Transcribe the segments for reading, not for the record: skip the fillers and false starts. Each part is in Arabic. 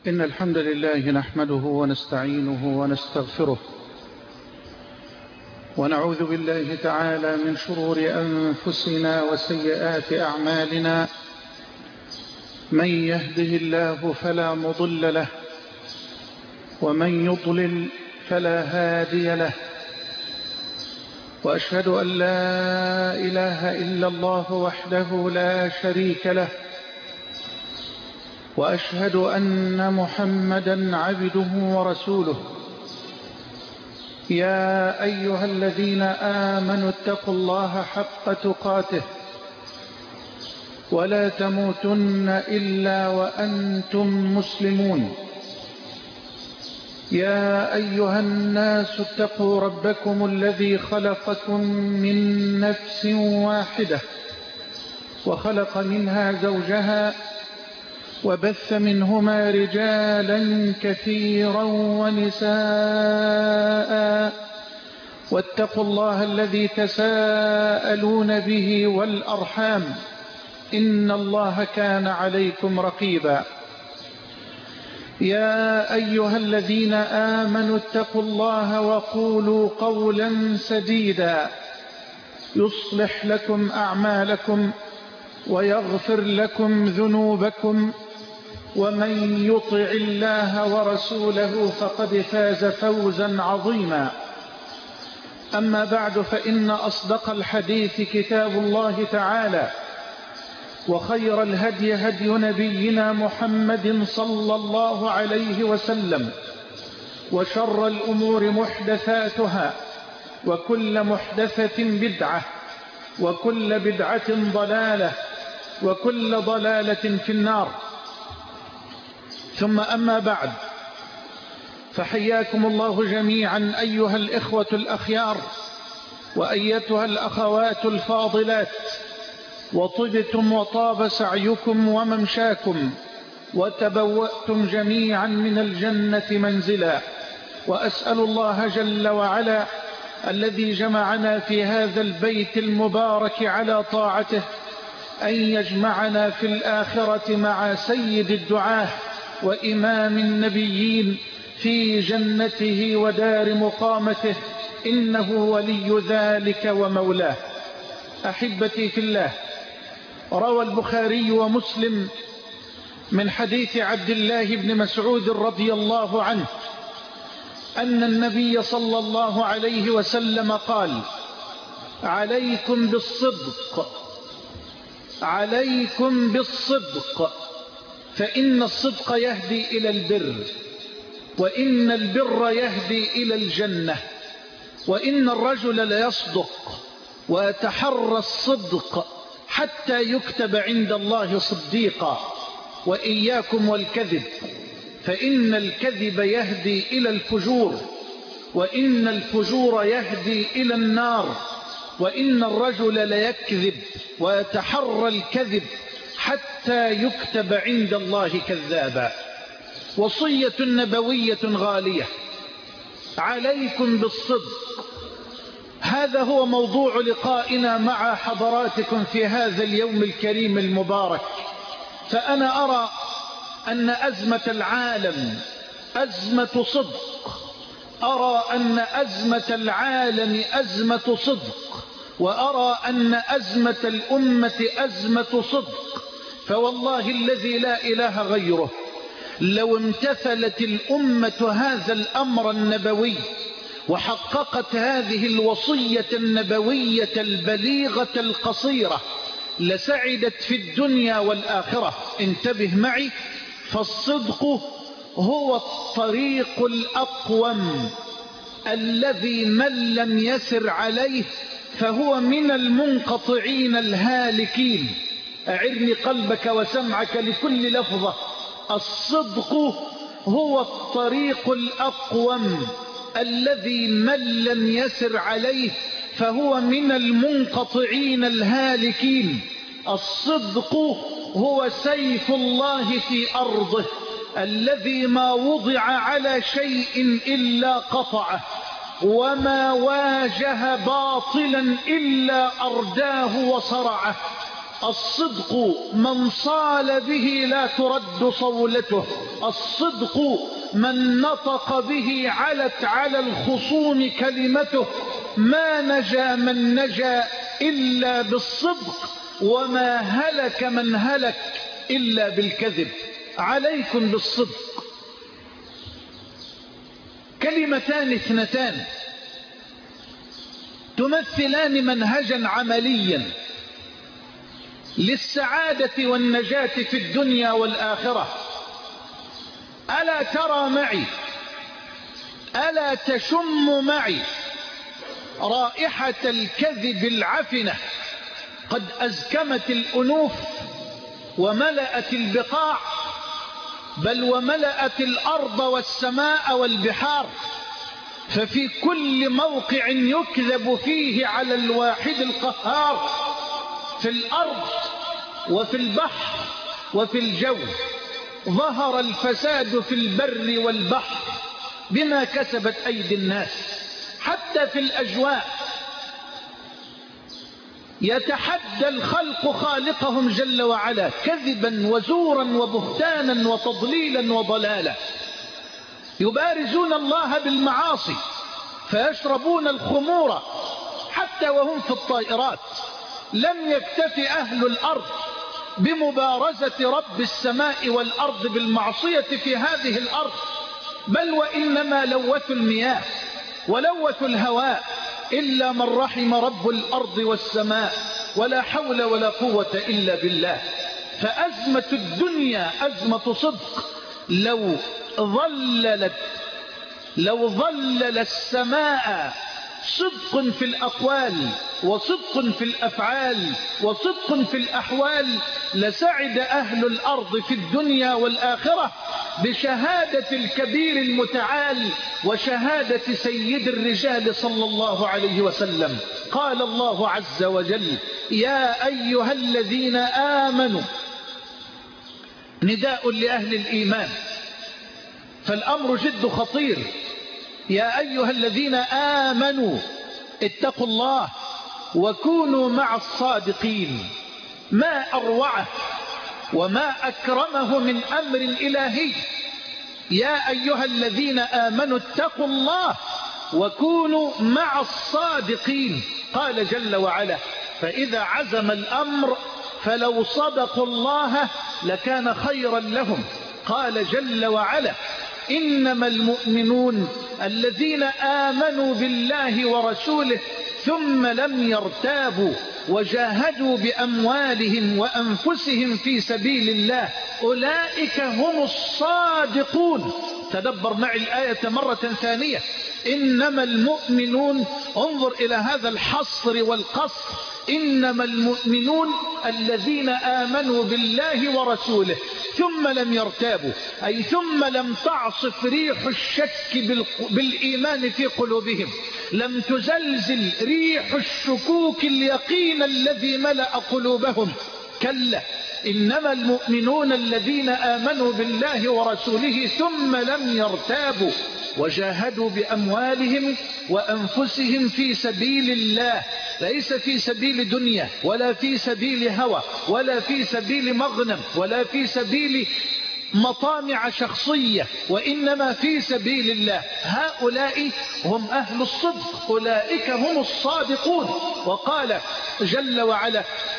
إن الحمد لله نحمده ونستعينه ونستغفره ونعوذ بالله تعالى من شرور أنفسنا وسيئات أعمالنا. من يهده الله فلا مضل له ومن يضلل فلا هادي له، وأشهد أن لا إله إلا الله وحده لا شريك له، وأشهد أن محمدا عبده ورسوله. يا أيها الذين آمنوا اتقوا الله حق تقاته ولا تموتن إلا وأنتم مسلمون. يا أيها الناس اتقوا ربكم الذي خلقكم من نفس واحدة وخلق منها زوجها وبث منهما رجالا كثيرا ونساء، واتقوا الله الذي تساءلون به والأرحام إن الله كان عليكم رقيبا. يا أيها الذين آمنوا اتقوا الله وقولوا قولا سديدا يصلح لكم أعمالكم ويغفر لكم ذنوبكم، ومن يطع الله ورسوله فقد فاز فوزا عظيما. أما بعد، فإن أصدق الحديث كتاب الله تعالى، وخير الهدي هدي نبينا محمد صلى الله عليه وسلم، وشر الأمور محدثاتها، وكل محدثة بدعة، وكل بدعة ضلالة، وكل ضلالة في النار. ثم أما بعد، فحياكم الله جميعا أيها الإخوة الأخيار وأيتها الأخوات الفاضلات، وطبتم وطاب سعيكم وممشاكم، وتبوأتم جميعا من الجنة منزلا. وأسأل الله جل وعلا الذي جمعنا في هذا البيت المبارك على طاعته أن يجمعنا في الآخرة مع سيد الدعاة وإمام النبيين في جنته ودار مقامته، إنه ولي ذلك ومولاه. أحبتي في الله، روى البخاري ومسلم من حديث عبد الله بن مسعود رضي الله عنه أن النبي صلى الله عليه وسلم قال: عليكم بالصدق، عليكم بالصدق، فإن الصدق يهدي إلى البر، وإن البر يهدي إلى الجنة، وإن الرجل ليصدق ويتحرى الصدق حتى يكتب عند الله صديقا. وإياكم والكذب، فإن الكذب يهدي إلى الفجور، وإن الفجور يهدي إلى النار، وإن الرجل ليكذب ويتحرى الكذب حتى يكتب عند الله كذابا. وصية نبوية غالية: عليكم بالصدق. هذا هو موضوع لقائنا مع حضراتكم في هذا اليوم الكريم المبارك. فأنا أرى أن أزمة العالم أزمة صدق، أرى أن أزمة العالم أزمة صدق، وأرى أن أزمة الأمة أزمة صدق. فوالله الذي لا إله غيره، لو امتثلت الأمة هذا الأمر النبوي وحققت هذه الوصية النبوية البليغة القصيرة لسعدت في الدنيا والآخرة. انتبه معي، فالصدق هو الطريق الأقوم الذي من لم يسر عليه فهو من المنقطعين الهالكين. أعرني قلبك وسمعك لكل لفظة. الصدق هو الطريق الأقوم الذي من لم يسر عليه فهو من المنقطعين الهالكين. الصدق هو سيف الله في أرضه الذي ما وضع على شيء إلا قطعه، وما واجه باطلا إلا أرداه وصرعه. الصدق من صال به لا ترد صولته، الصدق من نطق به علت على الخصوم كلمته، ما نجا من نجا إلا بالصدق، وما هلك من هلك إلا بالكذب. عليكم بالصدق. كلمتان اثنتان تمثلان منهجا عمليا للسعادة والنجاة في الدنيا والآخرة. ألا ترى معي، ألا تشم معي رائحة الكذب العفنة قد أزكمت الأنوف وملأت البقاع، بل وملأت الأرض والسماء والبحار، ففي كل موقع يكذب فيه على الواحد القهار، في الأرض وفي البحر وفي الجو، ظهر الفساد في البر والبحر بما كسبت أيدي الناس. حتى في الأجواء يتحدى الخلق خالقهم جل وعلا كذبا وزورا وبهتانا وتضليلا وضلالا، يبارزون الله بالمعاصي فيشربون الخمور حتى وهم في الطائرات. لم يكتف أهل الأرض بمبارزة رب السماء والأرض بالمعصية في هذه الأرض، بل وإنما لوثوا المياه ولوثوا الهواء، إلا من رحم رب الأرض والسماء، ولا حول ولا قوة إلا بالله. فأزمة الدنيا أزمة صدق. لو ظلل السماء صدق في الأقوال وصدق في الأفعال وصدق في الأحوال، لسعد أهل الأرض في الدنيا والآخرة بشهادة الكبير المتعال وشهادة سيد الرجال صلى الله عليه وسلم. قال الله عز وجل: يا أيها الذين آمنوا، نداء لأهل الإيمان، فالأمر جد خطير. يا أيها الذين آمنوا اتقوا الله وكونوا مع الصادقين. ما أروعه وما أكرمه من أمر إلهي. يا أيها الذين آمنوا اتقوا الله وكونوا مع الصادقين. قال جل وعلا: فإذا عزم الأمر فلو صدقوا الله لكان خيرا لهم. قال جل وعلا: إنما المؤمنون الذين آمنوا بالله ورسوله ثم لم يرتابوا وجاهدوا بأموالهم وأنفسهم في سبيل الله أولئك هم الصادقون. تدبر معي الآية مرة ثانية. إنما المؤمنون، انظر إلى هذا الحصر والقصر، إنما المؤمنون الذين آمنوا بالله ورسوله ثم لم يرتابوا، أي ثم لم تعصف ريح الشك بالإيمان في قلوبهم، لم تزلزل ريح الشكوك اليقين الذي ملأ قلوبهم. كلا، إنما المؤمنون الذين آمنوا بالله ورسوله ثم لم يرتابوا وجاهدوا بأموالهم وأنفسهم في سبيل الله، ليس في سبيل دنيا ولا في سبيل هوى ولا في سبيل مغنم ولا في سبيل مطامع شخصية، وإنما في سبيل الله. هؤلاء هم أهل الصدق، أولئك هم الصادقون. وقال جل وعلا: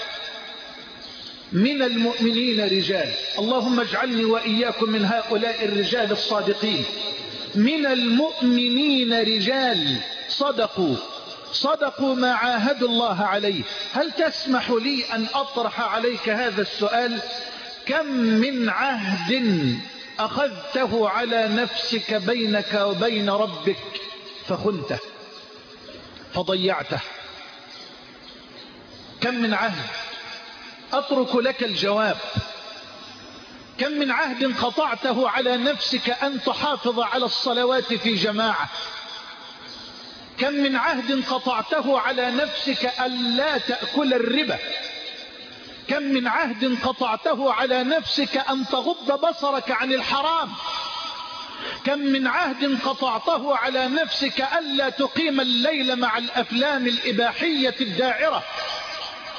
من المؤمنين رجال. اللهم اجعلني وإياكم من هؤلاء الرجال الصادقين. من المؤمنين رجال صدقوا ما عاهدوا الله عليه. هل تسمح لي أن أطرح عليك هذا السؤال؟ كم من عهد أخذته على نفسك بينك وبين ربك فخنته فضيعته؟ كم من عهد؟ أترك لك الجواب. كم من عهد قطعته على نفسك أن تحافظ على الصلوات في جماعة؟ كم من عهد قطعته على نفسك ألا تأكل الربا؟ كم من عهد قطعته على نفسك أن تغض بصرك عن الحرام؟ كم من عهد قطعته على نفسك ألا تقيم الليل مع الأفلام الإباحية الداعرة؟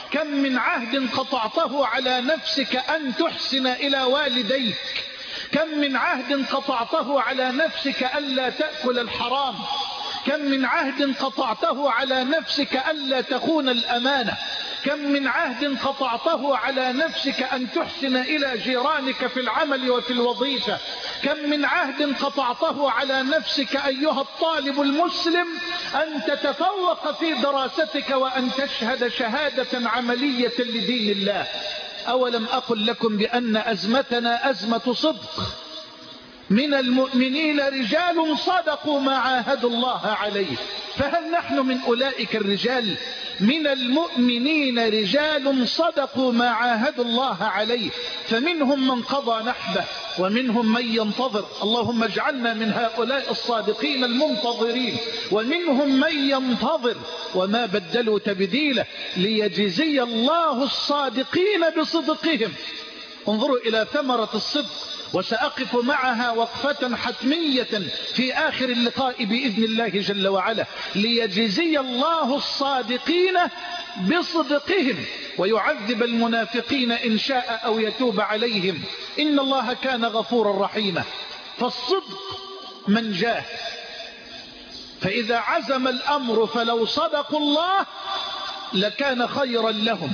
كم من عهد قطعته على نفسك أن تحسن إلى والديك، كم من عهد قطعته على نفسك ألا تأكل الحرام، كم من عهد قطعته على نفسك ألا تخون الأمانة، كم من عهد قطعته على نفسك أن تحسن إلى جيرانك في العمل وفي الوظيفة، كم من عهد قطعته على نفسك أيها الطالب المسلم أن تتفوق في دراستك وأن تشهد شهادة عملية لدين الله. أولم أقل لكم بأن أزمتنا أزمة صدق؟ من المؤمنين رجال صدقوا ما عاهدوا الله عليه، فهل نحن من أولئك الرجال؟ من المؤمنين رجال صدقوا ما عاهدوا الله عليه، فمنهم من قضى نحبه ومنهم من ينتظر، اللهم اجعلنا من هؤلاء الصادقين المنتظرين، ومنهم من ينتظر وما بدلوا تبديلا ليجزي الله الصادقين بصدقهم. انظروا إلى ثمرة الصدق، وسأقف معها وقفة حتمية في آخر اللقاء بإذن الله جل وعلا. ليجزي الله الصادقين بصدقهم ويعذب المنافقين إن شاء أو يتوب عليهم، إن الله كان غفورا رحيما. فالصدق منجاه، فإذا عزم الأمر فلو صدقوا الله لكان خيرا لهم.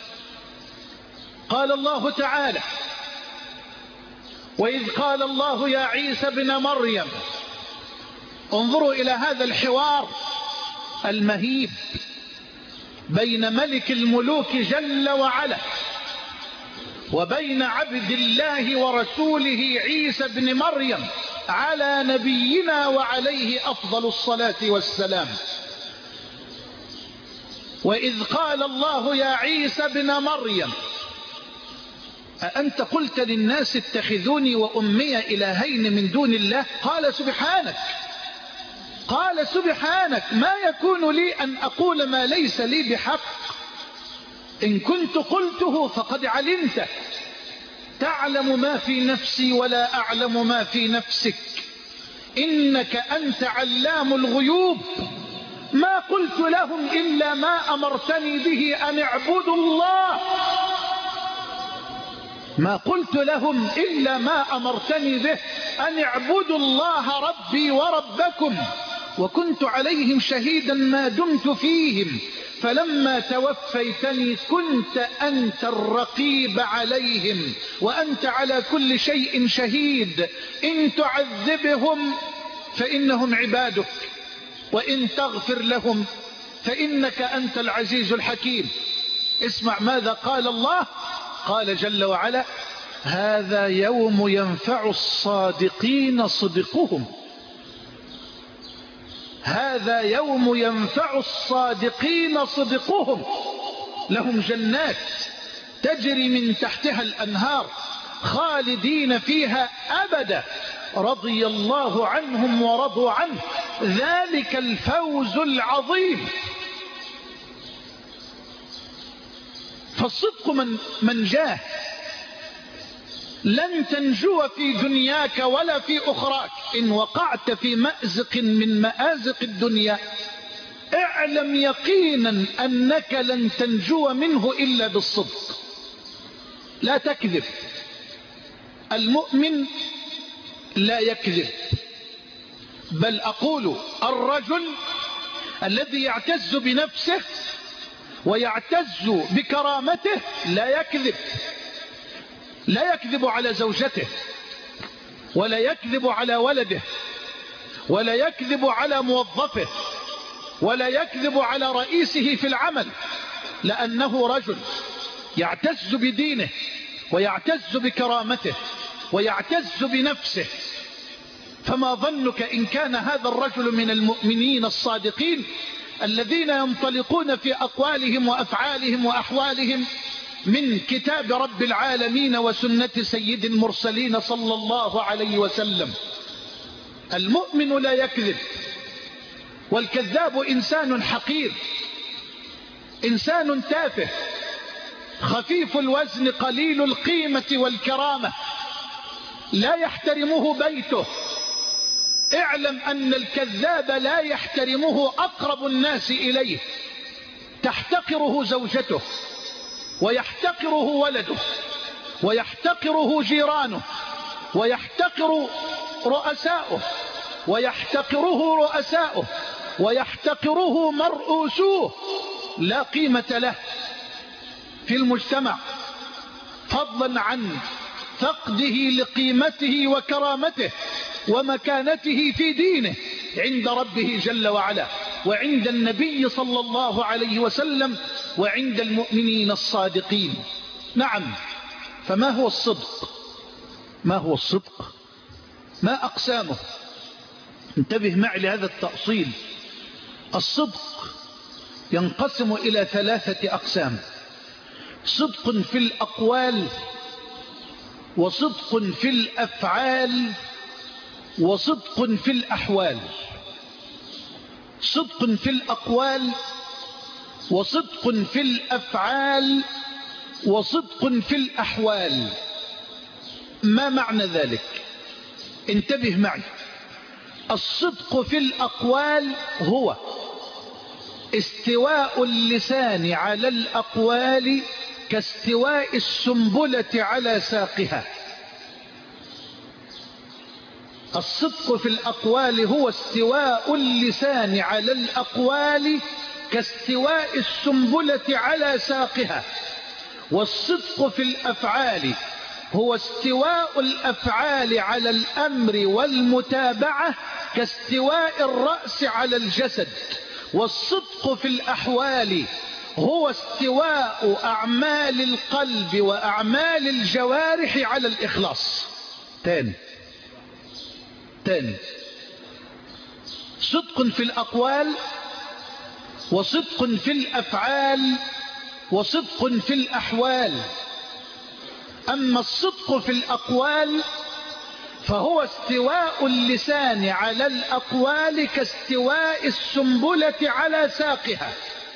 قال الله تعالى: وإذ قال الله يا عيسى ابن مريم. انظروا إلى هذا الحوار المهيب بين ملك الملوك جل وعلا وبين عبد الله ورسوله عيسى ابن مريم على نبينا وعليه أفضل الصلاة والسلام. وإذ قال الله يا عيسى ابن مريم أأنت قلت للناس اتخذوني وأمي إلهين من دون الله؟ قال سبحانك، قال سبحانك، ما يكون لي أن أقول ما ليس لي بحق، إن كنت قلته فقد علمته، تعلم ما في نفسي ولا أعلم ما في نفسك، إنك أنت علام الغيوب. ما قلت لهم إلا ما أمرتني به أن اعبدوا الله، ما قلت لهم إلا ما أمرتني به أن اعبدوا الله ربي وربكم، وكنت عليهم شهيدا ما دمت فيهم، فلما توفيتني كنت أنت الرقيب عليهم وأنت على كل شيء شهيد، إن تعذبهم فإنهم عبادك وإن تغفر لهم فإنك أنت العزيز الحكيم. اسمع ماذا قال الله، قال جل وعلا: هذا يوم ينفع الصادقين صدقهم، هذا يوم ينفع الصادقين صدقهم، لهم جنات تجري من تحتها الأنهار خالدين فيها أبدا، رضي الله عنهم ورضوا عنه، ذلك الفوز العظيم. فالصدق منجاه، لن تنجو في دنياك ولا في أخراك. إن وقعت في مأزق من مآزق الدنيا اعلم يقينا أنك لن تنجو منه إلا بالصدق. لا تكذب، المؤمن لا يكذب، بل أقول الرجل الذي يعتز بنفسه ويعتز بكرامته لا يكذب، لا يكذب على زوجته ولا يكذب على ولده ولا يكذب على موظفه ولا يكذب على رئيسه في العمل، لأنه رجل يعتز بدينه ويعتز بكرامته ويعتز بنفسه. فما ظنك إن كان هذا الرجل من المؤمنين الصادقين الذين ينطلقون في أقوالهم وأفعالهم وأحوالهم من كتاب رب العالمين وسنة سيد المرسلين صلى الله عليه وسلم. المؤمن لا يكذب، والكذاب إنسان حقير، إنسان تافه خفيف الوزن قليل القيمة والكرامة، لا يحترمه بيته. اعلم أن الكذاب لا يحترمه أقرب الناس إليه، تحتقره زوجته ويحتقره ولده ويحتقره جيرانه ويحتقر رؤساؤه ويحتقره مرؤوسوه، لا قيمة له في المجتمع، فضلا عن فقده لقيمته وكرامته ومكانته في دينه عند ربه جل وعلا وعند النبي صلى الله عليه وسلم وعند المؤمنين الصادقين. نعم، فما هو الصدق؟ ما أقسامه؟ انتبه معي لهذا التأصيل. الصدق ينقسم إلى 3 أقسام: صدق في الأقوال، وصدق في الأفعال، وصدق في الأحوال. صدق في الأقوال، وصدق في الأفعال، وصدق في الأحوال. ما معنى ذلك؟ انتبه معي. الصدق في الأقوال هو استواء اللسان على الأقوال كاستواء السنبلة على ساقها. الصدق في الأقوال هو استواء اللسان على الأقوال كاستواء السنبلة على ساقها. والصدق في الأفعال هو استواء الأفعال على الأمر والمتابعة كاستواء الرأس على الجسد. والصدق في الأحوال هو استواء أعمال القلب وأعمال الجوارح على الإخلاص. تاني، صدق في الأقوال، وصدق في الأفعال، وصدق في الأحوال. أما الصدق في الأقوال فهو استواء اللسان على الأقوال كاستواء السنبلة على ساقها.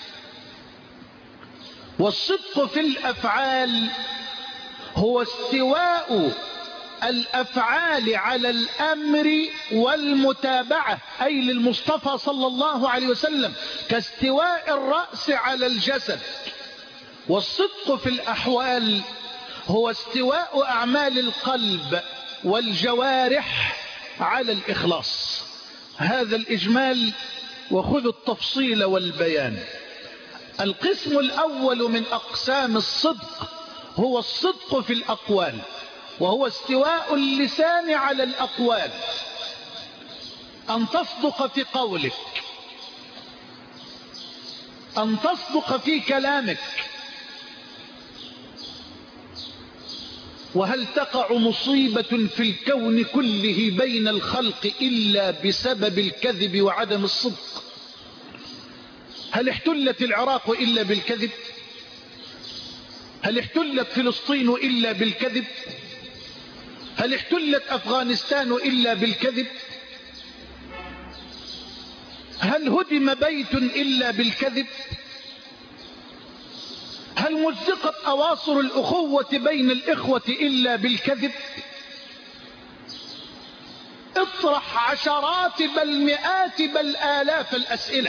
والصدق في الأفعال هو استواء الأفعال على الأمر والمتابعة، أي للمصطفى صلى الله عليه وسلم، كاستواء الرأس على الجسد. والصدق في الأحوال هو استواء أعمال القلب والجوارح على الإخلاص. هذا الإجمال، وخذ التفصيل والبيان. القسم الأول من أقسام الصدق هو الصدق في الأقوال، وهو استواء اللسان على الأقوال. أن تصدق في قولك، أن تصدق في كلامك. وهل تقع مصيبة في الكون كله بين الخلق إلا بسبب الكذب وعدم الصدق؟ هل احتلت العراق إلا بالكذب؟ هل احتلت فلسطين إلا بالكذب؟ هل احتلت أفغانستان إلا بالكذب؟ هل هدم بيت إلا بالكذب؟ هل مزقت أواصر الأخوة بين الإخوة إلا بالكذب؟ اطرح عشرات بل مئات بل آلاف الأسئلة.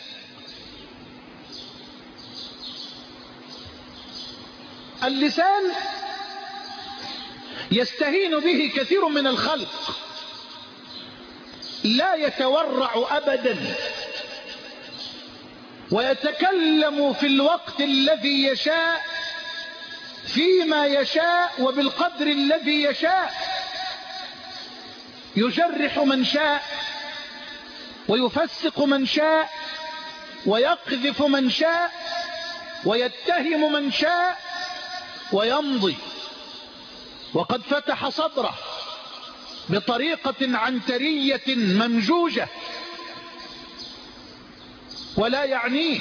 اللسان يستهين به كثير من الخلق، لا يتورع أبدا، ويتكلم في الوقت الذي يشاء فيما يشاء وبالقدر الذي يشاء، يجرح من شاء ويفسق من شاء ويقذف من شاء ويتهم من شاء ويمضي. وقد فتح صدره بطريقة عنترية ممجوجة ولا يعنيه،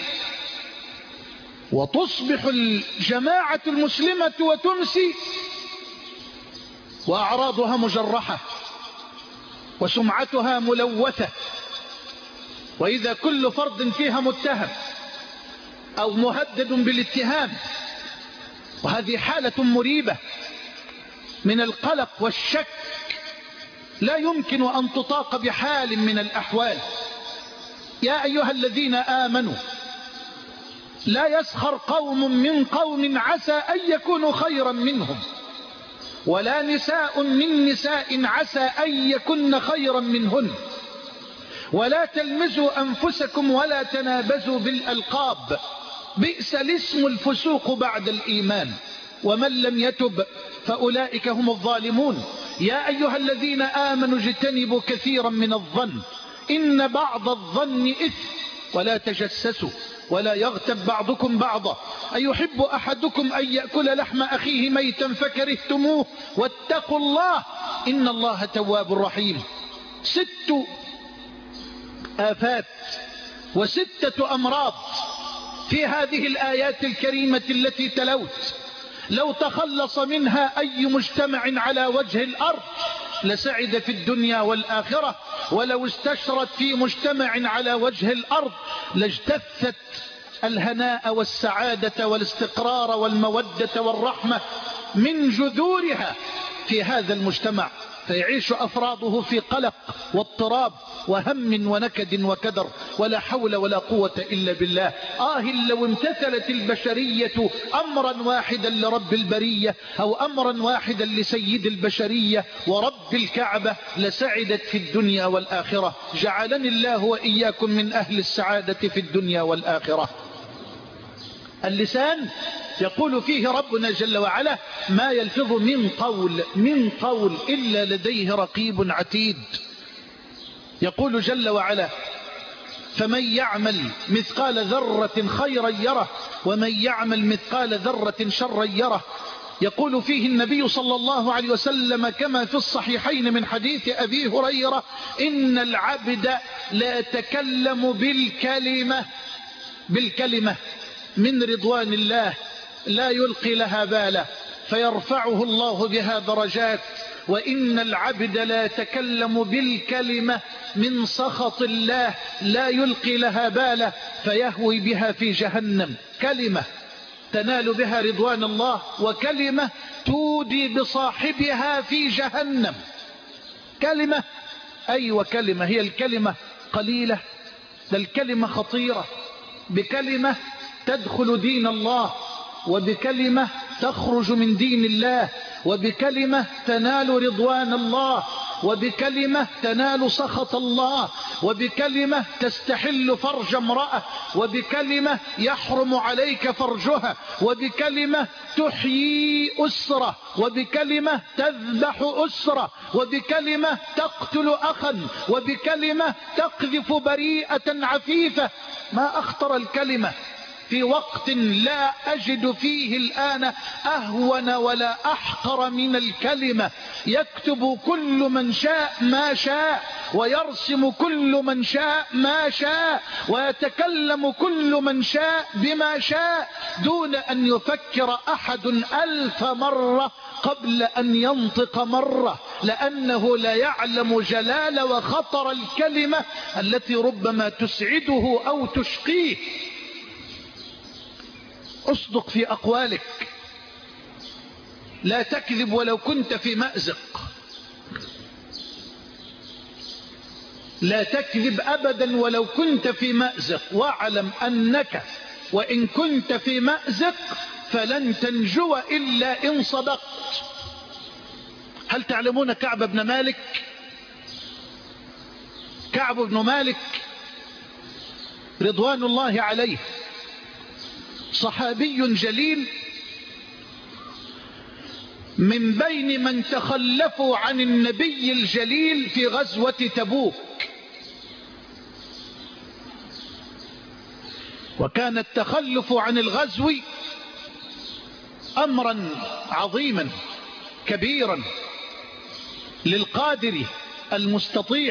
وتصبح الجماعة المسلمة وتمسي وأعراضها مجرحة وسمعتها ملوثة، وإذا كل فرد فيها متهم أو مهدد بالاتهام. وهذه حالة مريبة من القلق والشك لا يمكن أن تطاق بحال من الأحوال. يا أيها الذين آمنوا لا يسخر قوم من قوم عسى أن يكونوا خيرا منهم، ولا نساء من نساء عسى أن يكن خيرا منهن، ولا تلمزوا أنفسكم ولا تنابزوا بالألقاب، بئس الاسم الفسوق بعد الإيمان، ومن لم يتب فأولئك هم الظالمون. يا أيها الذين آمنوا اجتنبوا كثيرا من الظن إن بعض الظن إثم، ولا تجسسوا ولا يغتب بعضكم بعضا، أيحب أحدكم أن يأكل لحم أخيه ميتا فكرهتموه، واتقوا الله إن الله تواب رحيم. 6 آفات و6 أمراض في هذه الآيات الكريمة التي تلوت، لو تخلص منها أي مجتمع على وجه الأرض لسعد في الدنيا والآخرة، ولو استشرت في مجتمع على وجه الأرض لاجتثت الهناء والسعادة والاستقرار والمودة والرحمة من جذورها في هذا المجتمع، فيعيش أفراده في قلق واضطراب وهم ونكد وكدر، ولا حول ولا قوة إلا بالله. لو امتثلت البشرية أمرا واحدا لرب البرية أو أمرا واحدا لسيد البشرية ورب الكعبة لسعدت في الدنيا والآخرة. جعلني الله وإياكم من أهل السعادة في الدنيا والآخرة. اللسان يقول فيه ربنا جل وعلا: ما يلفظ من قول إلا لديه رقيب عتيد. يقول جل وعلا: فمن يعمل مثقال ذرة خيرا يره ومن يعمل مثقال ذرة شرا يره. يقول فيه النبي صلى الله عليه وسلم كما في الصحيحين من حديث أبي هريرة: إن العبد لا يتكلم بالكلمة من رضوان الله لا يلقي لها بالا فيرفعه الله بها درجات، وإن العبد لا يتكلم بالكلمة من سخط الله لا يلقي لها بالا فيهوي بها في جهنم. كلمة تنال بها رضوان الله، وكلمة تودي بصاحبها في جهنم. كلمة وكلمة هي الكلمة قليلة، ده الكلمة خطيرة. بكلمة تدخل دين الله، وبكلمة تخرج من دين الله، وبكلمة تنال رضوان الله، وبكلمة تنال سخط الله، وبكلمة تستحل فرج امرأة، وبكلمة يحرم عليك فرجها، وبكلمة تحيي أسرة، وبكلمة تذبح أسرة، وبكلمة تقتل أخا، وبكلمة تقذف بريئة عفيفة. ما أخطر الكلمة في وقت لا أجد فيه الآن أهون ولا أحقر من الكلمة. يكتب كل من شاء ما شاء، ويرسم كل من شاء ما شاء، ويتكلم كل من شاء بما شاء، دون أن يفكر أحد 1000 مرة قبل أن ينطق مرة، لأنه لا يعلم جلال وخطر الكلمة التي ربما تسعده أو تشقيه. اصدق في أقوالك، لا تكذب ولو كنت في مأزق، لا تكذب أبدا ولو كنت في مأزق، واعلم أنك وإن كنت في مأزق فلن تنجو إلا إن صدقت. هل تعلمون كعب بن مالك؟ كعب بن مالك رضوان الله عليه صحابي جليل، من بين من تخلفوا عن النبي الجليل في غزوة تبوك، وكان التخلف عن الغزو أمرا عظيما كبيرا للقادر المستطيع،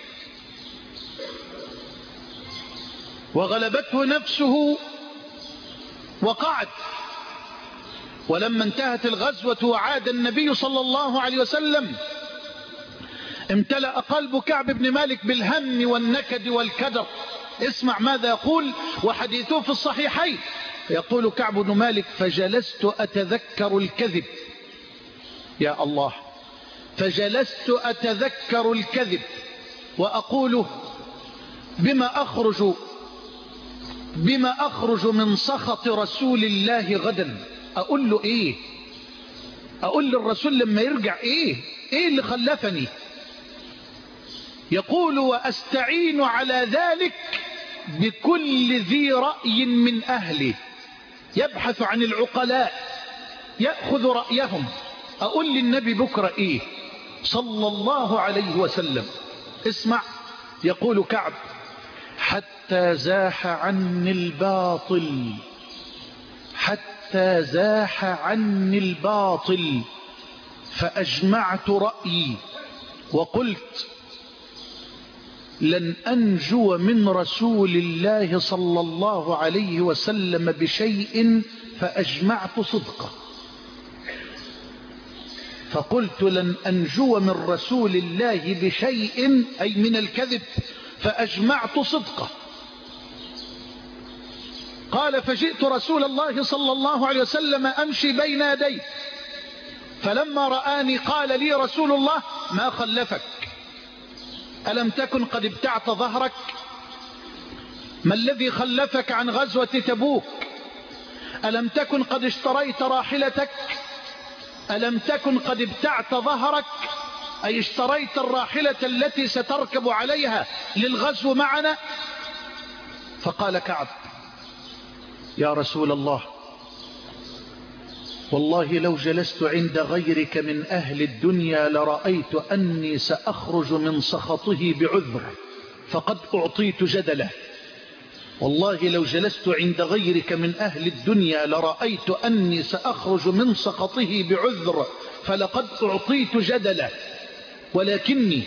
وغلبته نفسه وقعد. ولما انتهت الغزوة وعاد النبي صلى الله عليه وسلم امتلأ قلب كعب بن مالك بالهم والنكد والكدر. اسمع ماذا يقول، وحديثه في الصحيحين. يقول كعب بن مالك: فجلست أتذكر الكذب، يا الله، فجلست أتذكر الكذب وأقول بما أخرج بما أخرج من سخط رسول الله غدا. أقول له إيه؟ أقول للرسول لما يرجع إيه اللي خلفني؟ يقول وأستعين على ذلك بكل ذي رأي من أهلي، يبحث عن العقلاء يأخذ رأيهم. أقول للنبي بكرة إيه صلى الله عليه وسلم؟ اسمع، يقول كعب حتى زاح عني الباطل، حتى زاح عني الباطل فأجمعت رأيي وقلت لن أنجو من رسول الله صلى الله عليه وسلم بشيء فأجمعت صدقه. فقلت لن أنجو من رسول الله بشيء أي من الكذب فأجمعت صدقه. قال فجئت رسول الله صلى الله عليه وسلم أمشي بين يديه، فلما رآني قال لي رسول الله ما خلفك؟ ألم تكن قد ابتعت ظهرك؟ ما الذي خلفك عن غزوة تبوك؟ ألم تكن قد اشتريت راحلتك؟ ألم تكن قد ابتعت ظهرك أي اشتريت الراحلة التي ستركب عليها للغزو معنا؟ فقال كعب يا رسول الله والله لو جلست عند غيرك من أهل الدنيا لرأيت أني سأخرج من سخطه بعذر فقد أعطيت جدله. والله لو جلست عند غيرك من أهل الدنيا لرأيت أني سأخرج من سخطه بعذر فلقد أعطيت جدله، ولكني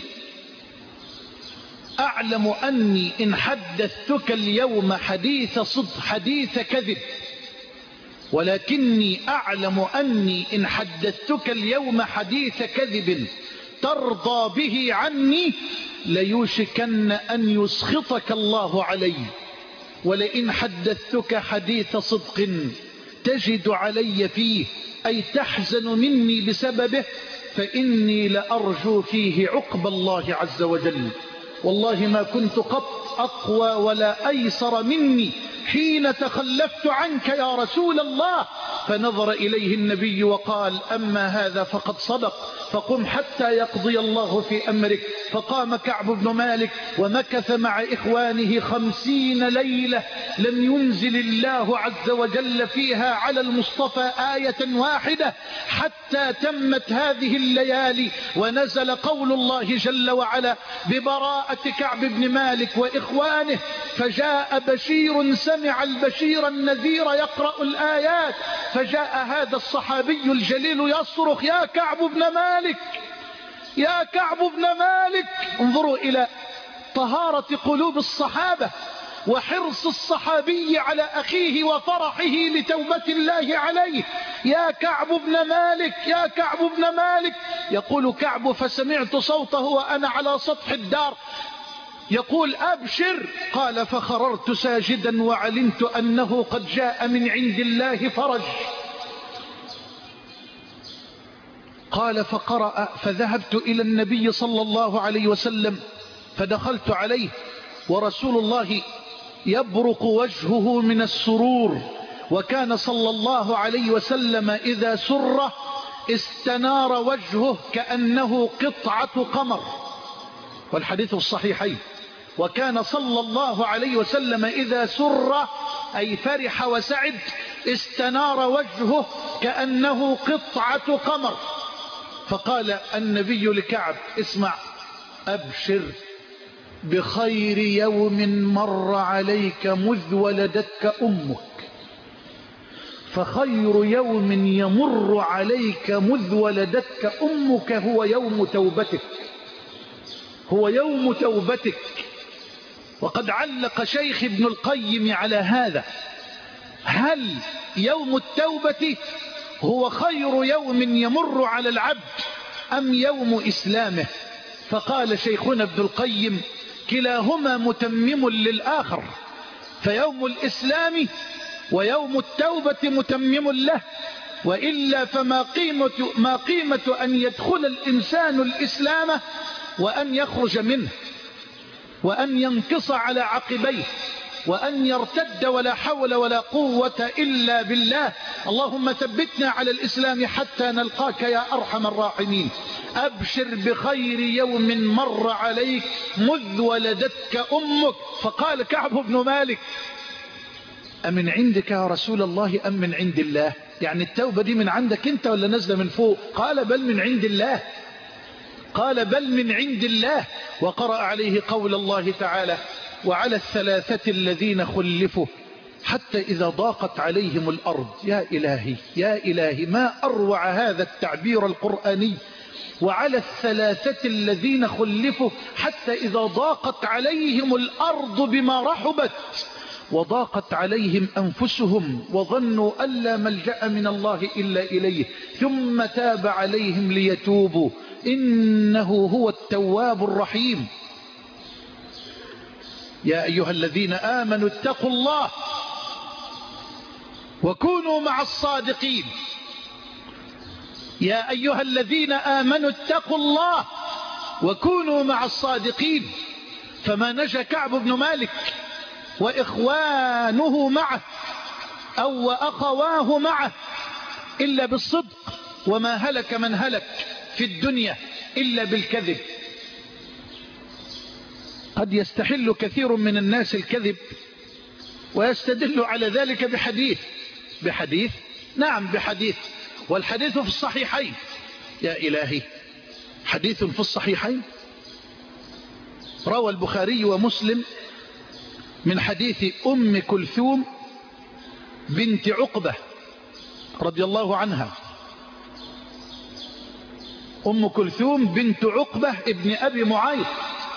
أعلم أني إن حدثتك اليوم حديث كذب، ولكني أعلم أني إن حدثتك اليوم حديث كذب ترضى به عني ليوشكن أن يسخطك الله علي، ولئن حدثتك حديث صدق تجد علي فيه أي تحزن مني بسببه فإني لأرجو فيه عقب الله عز وجل. والله ما كنت قط أقوى ولا أيسر مني حين تخلفت عنك يا رسول الله. فنظر إليه النبي وقال أما هذا فقد صدق، فقم حتى يقضي الله في أمرك. فقام كعب بن مالك ومكث مع إخوانه 50 ليلة لم ينزل الله عز وجل فيها على المصطفى آية واحدة حتى تمت هذه الليالي ونزل قول الله جل وعلا ببراءة كعب بن مالك وإخوانه. فجاء بشير سمع البشير النذير يقرأ الآيات، فجاء هذا الصحابي الجليل يصرخ يا كعب بن مالك يا كعب بن مالك. انظروا إلى طهارة قلوب الصحابة وحرص الصحابي على أخيه وفرحه لتوبة الله عليه. يا كعب بن مالك يا كعب بن مالك. يقول كعب فسمعت صوته وأنا على سطح الدار يقول أبشر. قال فخررت ساجدا وعلمت أنه قد جاء من عند الله فرج. قال فقرأ فذهبت إلى النبي صلى الله عليه وسلم فدخلت عليه ورسول الله يبرق وجهه من السرور، وكان صلى الله عليه وسلم إذا سر استنار وجهه كأنه قطعة قمر، والحديث الصحيحين. وكان صلى الله عليه وسلم إذا سر أي فرح وسعد استنار وجهه كأنه قطعة قمر. فقال النبي لكعب اسمع أبشر بخير يوم مر عليك مذ ولدتك أمك، فخير يوم يمر عليك مذ ولدتك أمك هو يوم توبتك، هو يوم توبتك. وقد علق شيخ ابن القيم على هذا، هل يوم التوبة هو خير يوم يمر على العبد أم يوم إسلامه؟ فقال شيخنا ابن القيم كلاهما متمم للآخر، فيوم الإسلام ويوم التوبة متمم له، وإلا فما قيمة أن يدخل الإنسان الإسلام وأن يخرج منه وأن ينكص على عقبيه وأن يرتد، ولا حول ولا قوة إلا بالله. اللهم ثبتنا على الإسلام حتى نلقاك يا أرحم الراحمين. أبشر بخير يوم مر عليك مذ ولدتك أمك. فقال كعب بن مالك: أمن عندك يا رسول الله أم من عند الله؟ يعني التوبة دي من عندك أنت ولا نزل من فوق؟ قال: بل من عند الله. قال: بل من عند الله. وقرأ عليه قول الله تعالى: وعلى الثلاثة الذين خلفوا حتى إذا ضاقت عليهم الأرض. يا إلهي يا إلهي، ما أروع هذا التعبير القرآني. وعلى الثلاثة الذين خلفوا حتى إذا ضاقت عليهم الأرض بما رحبت وضاقت عليهم أنفسهم وظنوا أن لا ملجأ من الله إلا إليه ثم تاب عليهم ليتوبوا إنه هو التواب الرحيم. يا أيها الذين آمنوا اتقوا الله وكونوا مع الصادقين. يا أيها الذين آمنوا اتقوا الله وكونوا مع الصادقين. فما نجا كعب بن مالك وإخوانه معه أو وأخواه معه إلا بالصدق، وما هلك من هلك في الدنيا إلا بالكذب. قد يستحل كثير من الناس الكذب ويستدل على ذلك بحديث نعم بحديث، والحديث في الصحيحين. يا إلهي، حديث في الصحيحين روى البخاري ومسلم من حديث أم كلثوم بنت عقبة رضي الله عنها. أم كلثوم بنت عقبة ابن أبي معيط.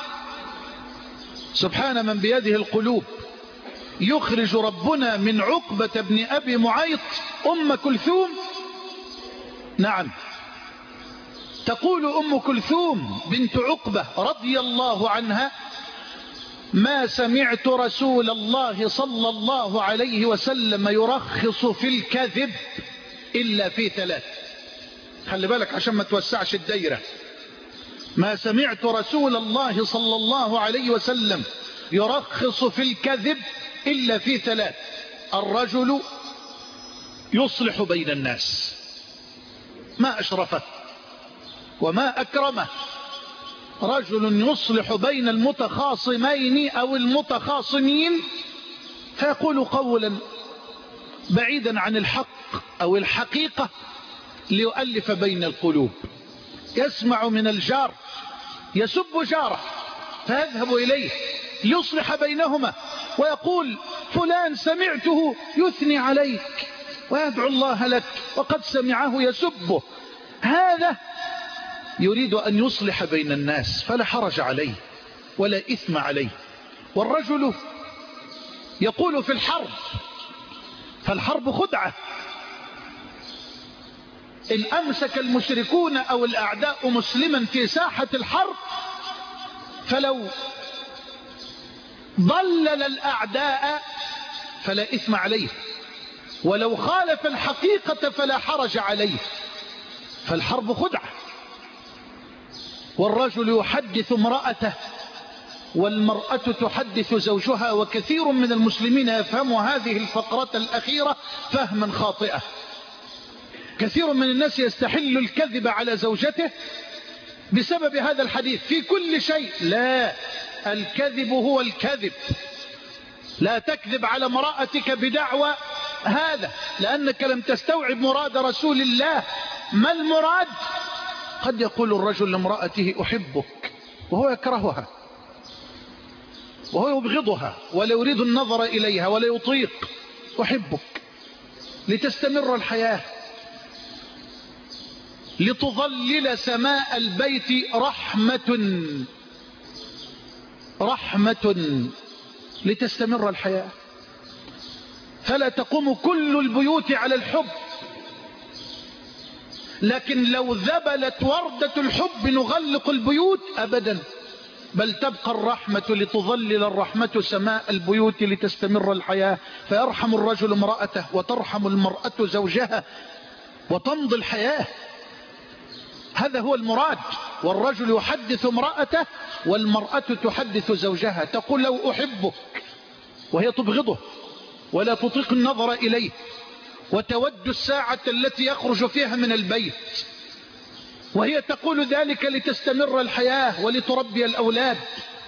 سبحان من بيده القلوب، يخرج ربنا من عقبة بن أبي معيط أم كلثوم. نعم، تقول أم كلثوم بنت عقبة رضي الله عنها: ما سمعت رسول الله صلى الله عليه وسلم يرخص في الكذب إلا في ثلاث. خلي بالك عشان ما توسعش الدايرة. ما سمعت رسول الله صلى الله عليه وسلم يرخص في الكذب إلا في ثلاث: الرجل يصلح بين الناس، ما أشرفه وما أكرمه. رجل يصلح بين المتخاصمين أو المتخاصمين فيقول قولا بعيدا عن الحق أو الحقيقة ليؤلف بين القلوب. يسمع من الجار يسب جاره فيذهب إليه ليصلح بينهما ويقول: فلان سمعته يثني عليك ويدعو الله لك وقد سمعه يسبه. هذا يريد أن يصلح بين الناس فلا حرج عليه ولا إثم عليه. والرجل يقول في الحرب، فالحرب خدعة. إن أمسك المشركون أو الأعداء مسلما في ساحة الحرب فلو ضلل الأعداء فلا إثم عليه، ولو خالف الحقيقة فلا حرج عليه. فالحرب خدعة. والرجل يحدث امرأته والمرأة تحدث زوجها، وكثير من المسلمين يفهم هذه الفقرة الأخيرة فهما خاطئة. كثير من الناس يستحل الكذب على زوجته بسبب هذا الحديث في كل شيء. لا، الكذب هو الكذب. لا تكذب على امرأتك بدعوى هذا، لأنك لم تستوعب مراد رسول الله. ما المراد؟ قد يقول الرجل لامرأته: أحبك، وهو يكرهها وهو يبغضها ولا يريد النظر إليها ولا يطيق. أحبك لتستمر الحياة، لتظلل سماء البيت رحمة لتستمر الحياة. فلا تقوم كل البيوت على الحب، لكن لو ذبلت وردة الحب نغلق البيوت أبدا، بل تبقى الرحمة لتظلل الرحمة سماء البيوت لتستمر الحياة. فيرحم الرجل امرأته وترحم المرأة زوجها وتمضي الحياة. هذا هو المراد. والرجل يحدث امرأته والمرأة تحدث زوجها، تقول: لو أحبك وهي تبغضه ولا تطيق النظر إليه، وتود الساعة التي يخرج فيها من البيت، وهي تقول ذلك لتستمر الحياة ولتربي الأولاد.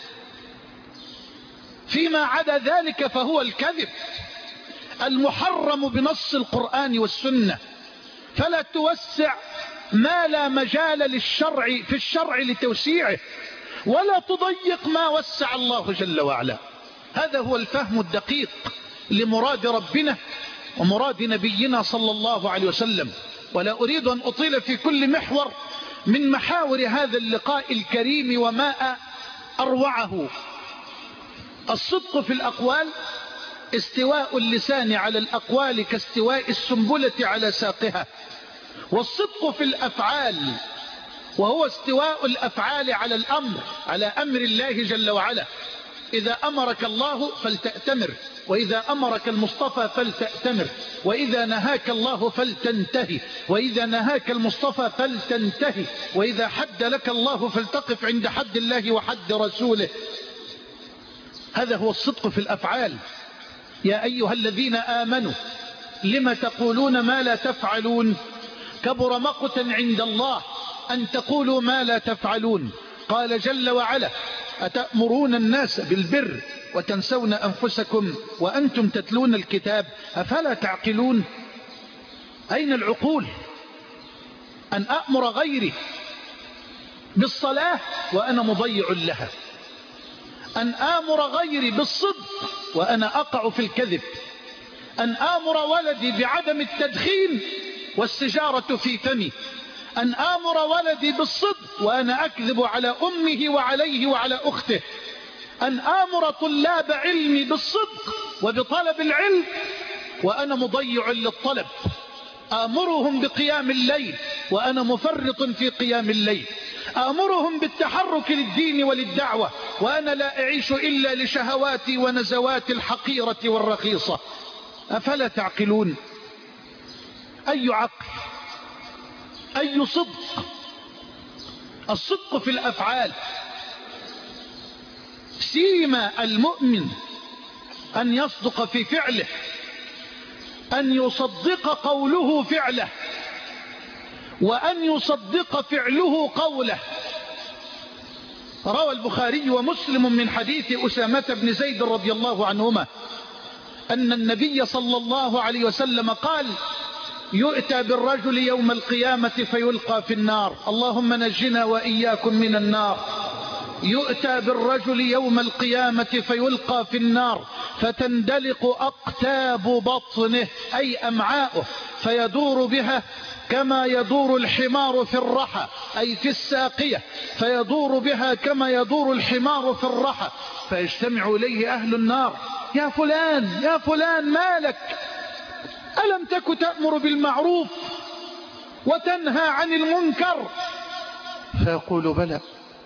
فيما عدا ذلك فهو الكذب المحرم بنص القرآن والسنة. فلا توسع ما لا مجال للشرع في الشرع لتوسيعه، ولا تضيق ما وسع الله جل وعلا. هذا هو الفهم الدقيق لمراد ربنا ومراد نبينا صلى الله عليه وسلم. ولا أريد أن أطيل في كل محور من محاور هذا اللقاء الكريم وما أروعه. الصدق في الأقوال استواء اللسان على الأقوال كاستواء السنبلة على ساقها، والصدق في الأفعال وهو استواء الأفعال على الأمر، على أمر الله جل وعلا. إذا أمرك الله فلتأتمر، وإذا أمرك المصطفى فلتأتمر، وإذا نهاك الله فلتنتهي، وإذا نهاك المصطفى فلتنتهي، وإذا حد لك الله فلتقف عند حد الله وحد رسوله. هذا هو الصدق في الأفعال. يا أيها الذين آمنوا لم تقولون ما لا تفعلون كبر مقتا عند الله أن تقولوا ما لا تفعلون. قال جل وعلا أتأمرون الناس بالبر وتنسون أنفسكم وأنتم تتلون الكتاب أفلا تعقلون؟ أين العقول؟ أن أأمر غيري بالصلاة وأنا مضيع لها، أن آمر غيري بالصدق وأنا أقع في الكذب، أن آمر ولدي بعدم التدخين والسجارة في فمي، أن آمر ولدي بالصدق وأنا أكذب على أمه وعليه وعلى أخته، أن آمر طلاب علمي بالصدق وبطلب العلم وأنا مضيع للطلب، آمرهم بقيام الليل وأنا مفرط في قيام الليل، آمرهم بالتحرك للدين وللدعوة وأنا لا أعيش إلا لشهواتي ونزوات الحقيرة والرخيصة. أفلا تعقلون؟ أي عقل؟ أي صدق؟ الصدق في الأفعال. سيما المؤمن أن يصدق في فعله، أن يصدق قوله فعله، وأن يصدق فعله قوله. روى البخاري ومسلم من حديث أسامة بن زيد رضي الله عنهما أن النبي صلى الله عليه وسلم قال يؤتى بالرجل يوم القيامة فيلقى في النار، اللهم نجنا وإياكم من النار. يؤتى بالرجل يوم القيامة فيلقى في النار فتندلق أقتاب بطنه أي أمعاؤه فيدور بها كما يدور الحمار في الرحى أي في الساقية، فيدور بها كما يدور الحمار في الرحى، فيجتمع إليه أهل النار: يا فلان يا فلان مالك؟ ألم تك تأمر بالمعروف وتنهى عن المنكر؟ فيقول: بلى،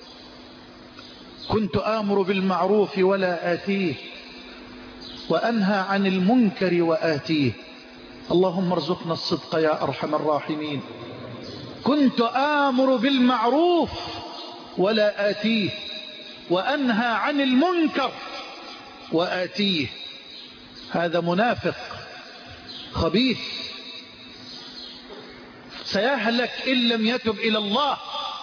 كنت آمر بالمعروف ولا آتيه، وأنهى عن المنكر وآتيه. اللهم ارزقنا الصدق يا أرحم الراحمين. كنت آمر بالمعروف ولا آتيه، وأنهى عن المنكر وآتيه. هذا منافق خبيث سيهلك إن لم يتب إلى الله،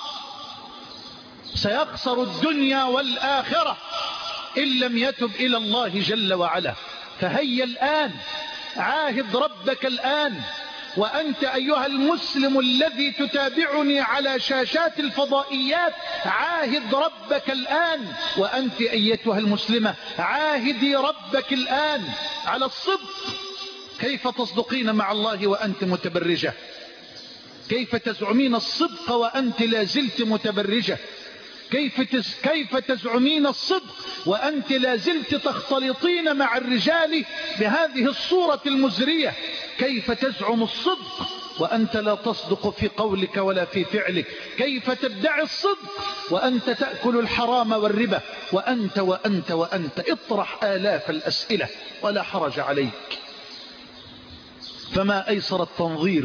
سيخسر الدنيا والآخرة إن لم يتب إلى الله جل وعلا. فهيا الآن، عاهد ربك الآن، وأنت أيها المسلم الذي تتابعني على شاشات الفضائيات عاهد ربك الآن، وأنت أيتها المسلمة عاهدي ربك الآن على الصدق. كيف تصدقين مع الله وأنت متبرجة؟ كيف تزعمين الصدق وأنت لا زلت متبرجة؟ كيف تزعمين الصدق وأنت لا زلت تختلطين مع الرجال بهذه الصورة المزرية؟ كيف تزعم الصدق وأنت لا تصدق في قولك ولا في فعلك؟ كيف تدعي الصدق وأنت تأكل الحرام والربا؟ وأنت وأنت وأنت. اطرح آلاف الأسئلة ولا حرج عليك. فما أيسر التنظير.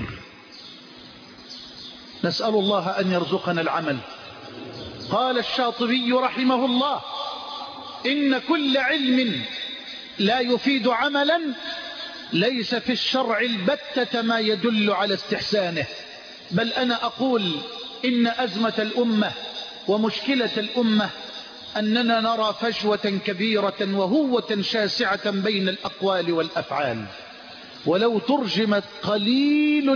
نسأل الله أن يرزقنا العمل. قال الشاطبي رحمه الله: إن كل علم لا يفيد عملا ليس في الشرع البتة ما يدل على استحسانه. بل أنا أقول إن أزمة الأمة ومشكلة الأمة أننا نرى فجوة كبيرة وهوة شاسعة بين الأقوال والأفعال. ولو ترجم قليل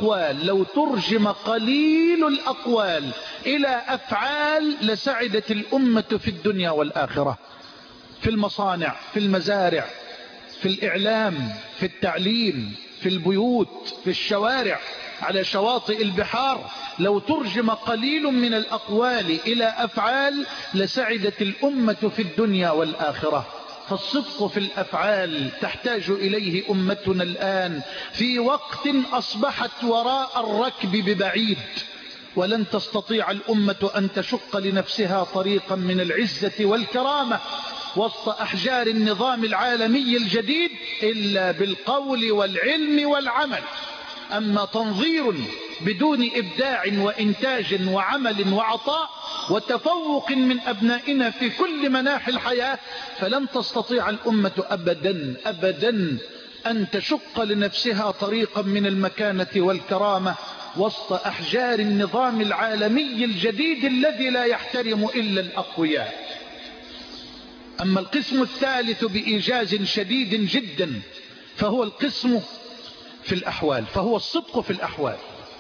الأقوال إلى أفعال لسعدت الأمة في الدنيا والآخرة، في المصانع، في المزارع، في الإعلام، في التعليم، في البيوت، في الشوارع، على شواطئ البحار. لو ترجم قليل من الأقوال إلى أفعال لسعدت الأمة في الدنيا والآخرة. فالصدق في الأفعال تحتاج إليه أمتنا الآن في وقت أصبحت وراء الركب ببعيد. ولن تستطيع الأمة أن تشق لنفسها طريقا من العزة والكرامة وسط أحجار النظام العالمي الجديد إلا بالقول والعلم والعمل. أما تنظير بدون إبداع وإنتاج وعمل وعطاء وتفوق من أبنائنا في كل مناحي الحياة فلن تستطيع الأمة أبدا أن تشق لنفسها طريقا من المكانة والكرامة وسط أحجار النظام العالمي الجديد الذي لا يحترم إلا الأقوياء. أما القسم الثالث بإيجاز شديد جدا فهو القسم في الأحوال، فهو الصدق في الأحوال.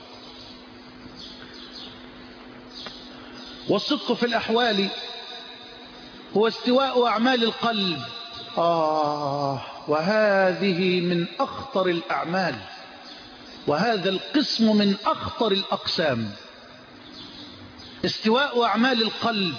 والصدق في الأحوال هو استواء أعمال القلب. وهذه من أخطر الأعمال، وهذا القسم من أخطر الأقسام. استواء أعمال القلب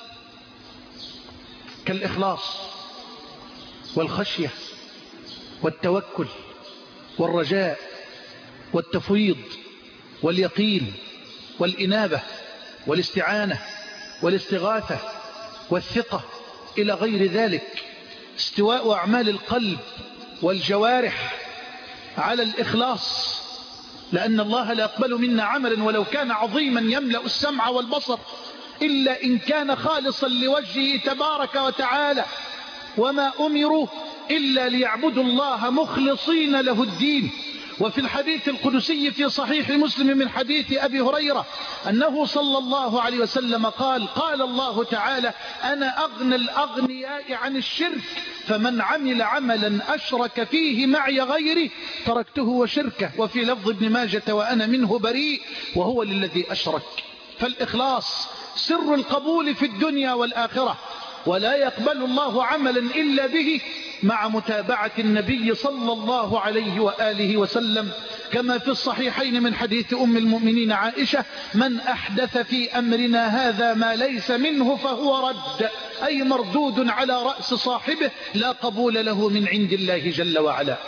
كالإخلاص والخشية والتوكل والرجاء والتفويض واليقين والإنابة والاستعانة والاستغاثة والثقة إلى غير ذلك. استواء أعمال القلب والجوارح على الإخلاص، لأن الله لا يقبل منا عملا ولو كان عظيما يملأ السمع والبصر إلا إن كان خالصا لوجهه تبارك وتعالى. وما أمروا إلا ليعبدوا الله مخلصين له الدين. وفي الحديث القدسي في صحيح مسلم من حديث أبي هريرة أنه صلى الله عليه وسلم قال الله تعالى: أنا أغنى الأغنياء عن الشرك، فمن عمل عملا أشرك فيه معي غيري تركته وشركه. وفي لفظ ابن ماجة: وأنا منه بريء، وهو للذي أشرك. فالإخلاص سر القبول في الدنيا والآخرة، ولا يقبل الله عملا إلا به مع متابعة النبي صلى الله عليه وآله وسلم، كما في الصحيحين من حديث أم المؤمنين عائشة: من أحدث في أمرنا هذا ما ليس منه فهو رد، أي مردود على رأس صاحبه، لا قبول له من عند الله جل وعلا.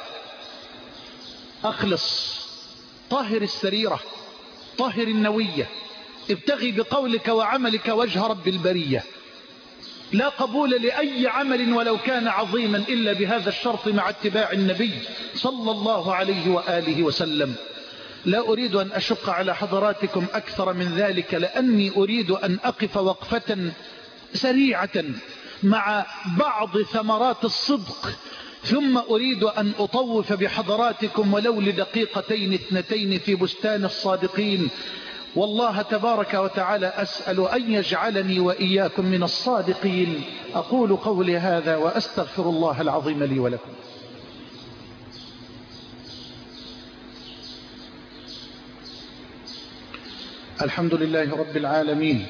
أخلص، طهر السريرة، طهر النوية، ابتغي بقولك وعملك وجه رب البرية. لا قبول لأي عمل ولو كان عظيما إلا بهذا الشرط مع اتباع النبي صلى الله عليه وآله وسلم. لا أريد أن أشق على حضراتكم أكثر من ذلك، لأني أريد أن أقف وقفة سريعة مع بعض ثمرات الصدق، ثم أريد أن أطوف بحضراتكم ولو لدقيقتين اثنتين في بستان الصادقين. والله تبارك وتعالى أسأل أن يجعلني وإياكم من الصادقين. أقول قولي هذا وأستغفر الله العظيم لي ولكم. الحمد لله رب العالمين،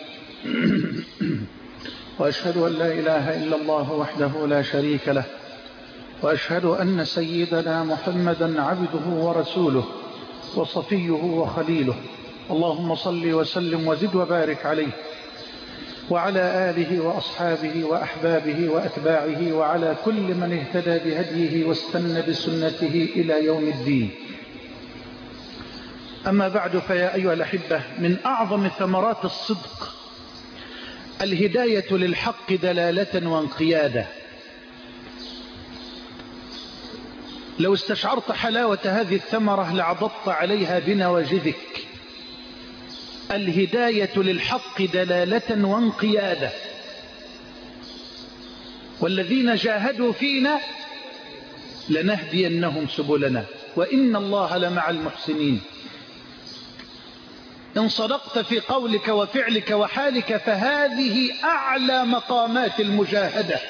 وأشهد أن لا إله إلا الله وحده لا شريك له، وأشهد أن سيدنا محمدا عبده ورسوله وصفيه وخليله. اللهم صل وسلم وزد وبارك عليه وعلى آله وأصحابه وأحبابه وأتباعه وعلى كل من اهتدى بهديه واستنى بسنته إلى يوم الدين. أما بعد، فيا أيها الأحبة، من أعظم ثمرات الصدق الهداية للحق دلالة وانقيادة. لو استشعرت حلاوة هذه الثمرة لعضضت عليها بنواجذك. الهداية للحق دلالة وانقيادة. والذين جاهدوا فينا لنهدينهم سبلنا وإن الله لمع المحسنين. إن صدقت في قولك وفعلك وحالك فهذه أعلى مقامات المجاهدة.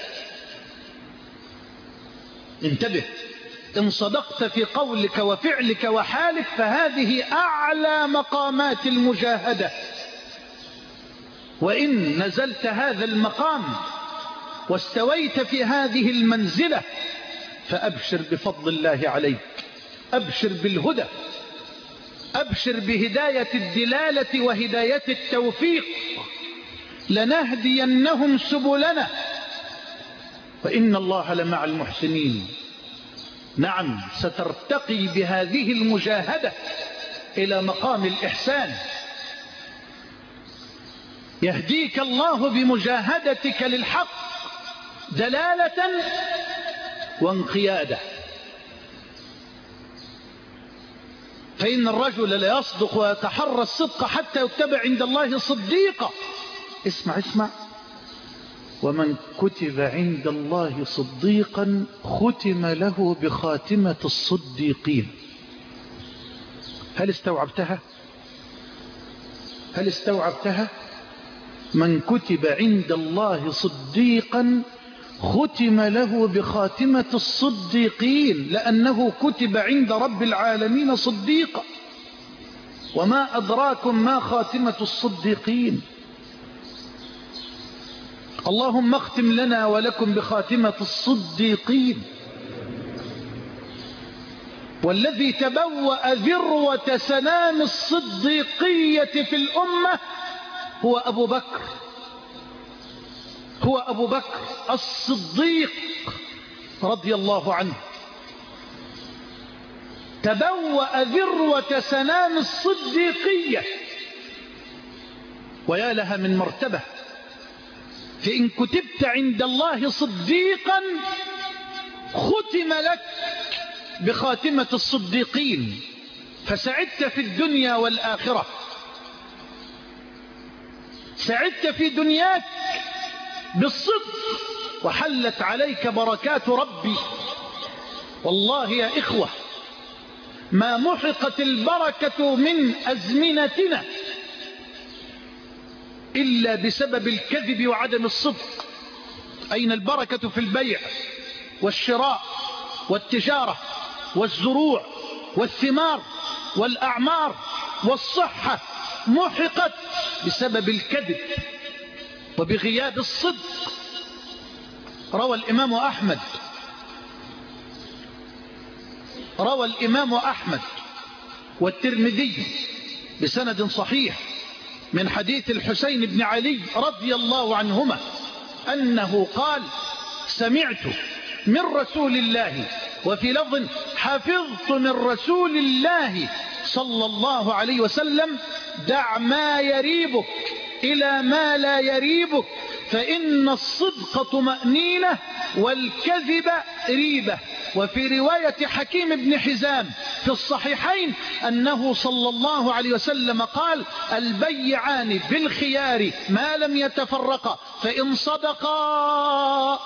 انتبه، إن صدقت في قولك وفعلك وحالك فهذه أعلى مقامات المجاهدة. وإن نزلت هذا المقام واستويت في هذه المنزلة فأبشر بفضل الله عليك، أبشر بالهدى، أبشر بهداية الدلالة وهداية التوفيق. لنهدينهم سبلنا وإن الله لمع المحسنين. نعم، سترتقي بهذه المجاهدة إلى مقام الإحسان. يهديك الله بمجاهدتك للحق دلالة وانقيادة. فإن الرجل لا يصدق ويتحرى الصدق حتى يكتب عند الله صديقا. اسمع، ومن كتب عند الله صديقا ختم له بخاتمة الصديقين. هل استوعبتها؟ من كتب عند الله صديقا ختم له بخاتمة الصديقين، لأنه كتب عند رب العالمين صديقا. وما أدراكم ما خاتمة الصديقين. اللهم اختم لنا ولكم بخاتمة الصديقين. والذي تبوأ ذروة سنام الصديقية في الأمة هو أبو بكر الصديق رضي الله عنه. تبوأ ذروة سنام الصديقية. ويا لها من مرتبة. فإن كتبت عند الله صديقا ختم لك بخاتمة الصديقين، فسعدت في الدنيا والآخرة. سعدت في دنياك بالصدق وحلت عليك بركات ربي. والله يا إخوة، ما محقت البركة من أزمنتنا إلا بسبب الكذب وعدم الصدق. أين البركة في البيع والشراء والتجارة والزروع والثمار والأعمار والصحة؟ محقت بسبب الكذب وبغياب الصدق. روى الإمام أحمد والترمذي بسند صحيح من حديث الحسين بن علي رضي الله عنهما أنه قال: سمعت من رسول الله، وفي لفظ حفظت من رسول الله صلى الله عليه وسلم: دع ما يريبك إلى ما لا يريبك، فإن الصدق طمأنينة والكذب ريبة. وفي رواية حكيم بن حزام في الصحيحين أنه صلى الله عليه وسلم قال: البيعان بالخيار ما لم يتفرقا، فإن صدقا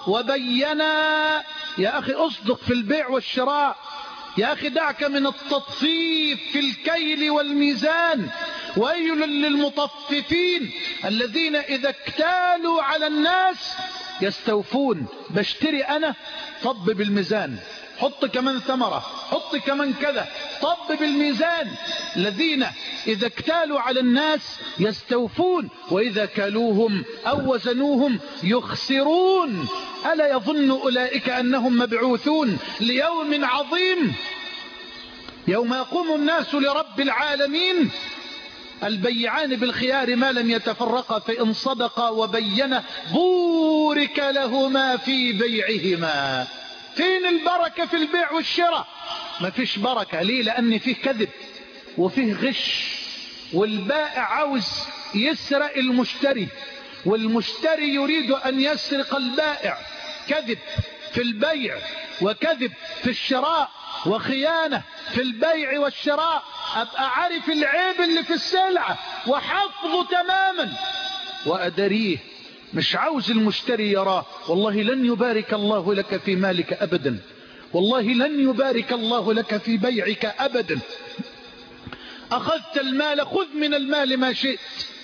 وبينا. يا أخي أصدق في البيع والشراء. يا أخي دعك من التطفيف في الكيل والميزان. ويل للمطففين الذين إذا اكتالوا على الناس يستوفون. بشتري أنا، طب بالميزان، حط كمان ثمرة، حط كمان كذا، طب بالميزان. الذين إذا اكتالوا على الناس يستوفون وإذا كالوهم أو وزنوهم يخسرون. ألا يظن أولئك أنهم مبعوثون ليوم عظيم يوم يقوم الناس لرب العالمين؟ البيعان بالخيار ما لم يتفرقا، فإن صدقا وبينا بورك لهما في بيعهما. فين البركة في البيع والشراء؟ ما فيش بركة. ليه؟ لأن فيه كذب وفيه غش، والبائع عاوز يسرق المشتري، والمشتري يريد أن يسرق البائع. كذب في البيع وكذب في الشراء وخيانة في البيع والشراء. أبقى عارف العيب اللي في السلعة وحفظه تماما وأدريه، مش عاوز المشتري يراه. والله لن يبارك الله لك في مالك أبدا، والله لن يبارك الله لك في بيعك أبدا. أخذت المال خذ من المال ما شئت،